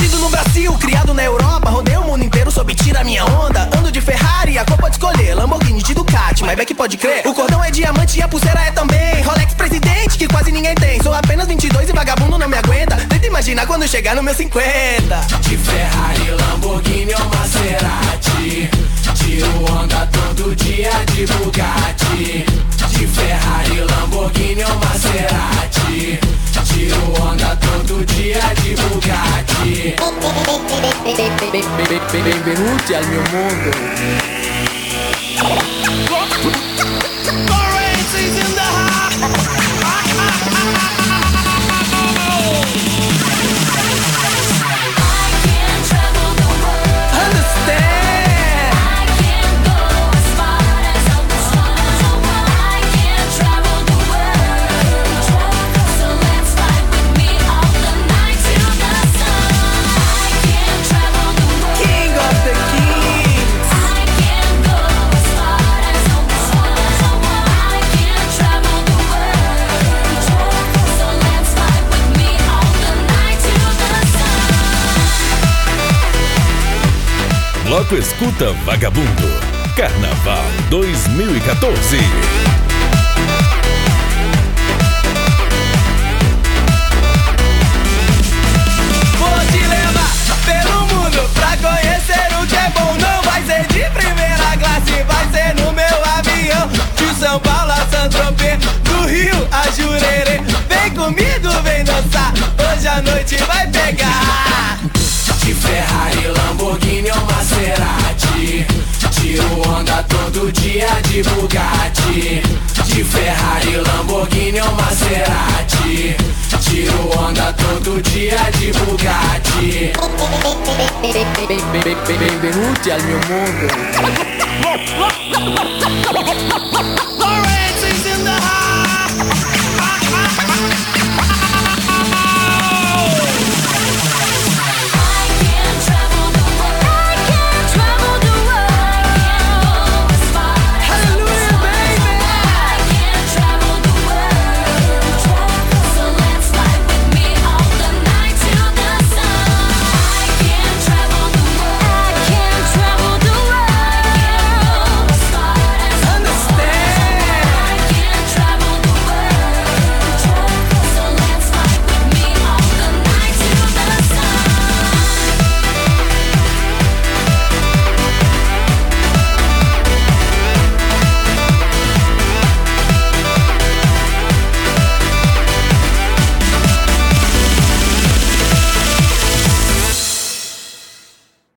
Nascido no Brasil, criado na Europa, rodei o mundo inteiro sob tira minha onda. Ando de Ferrari, a cor pode escolher, Lamborghini de Ducati, mas que pode crer. O cordão é diamante e a pulseira é também Rolex presidente, que quase ninguém tem. Sou apenas 22 e vagabundo não me aguenta. Tenta imaginar quando chegar no meu 50. De Ferrari, Lamborghini ou Maserati, tiro onda todo dia de Bugatti. De Ferrari, Lamborghini ou Maserati, tiro onda todo dia de Bugatti. Benvenuti al mio mondo. Bloco Escuta Vagabundo, Carnaval 2014. Vou te levar pelo mundo pra conhecer o que é bom. Não vai ser de primeira classe, vai ser no meu avião. De São Paulo a Saint-Tropez, do Rio a Jurerê. Vem comigo, vem dançar, hoje a noite vai pegar. De Ferrari, Lamborghini ou Maserati, tiro onda todo dia de Bugatti. De Ferrari, Lamborghini ou Maserati, tiro onda todo dia de Bugatti. Benvenuti al mio mondo.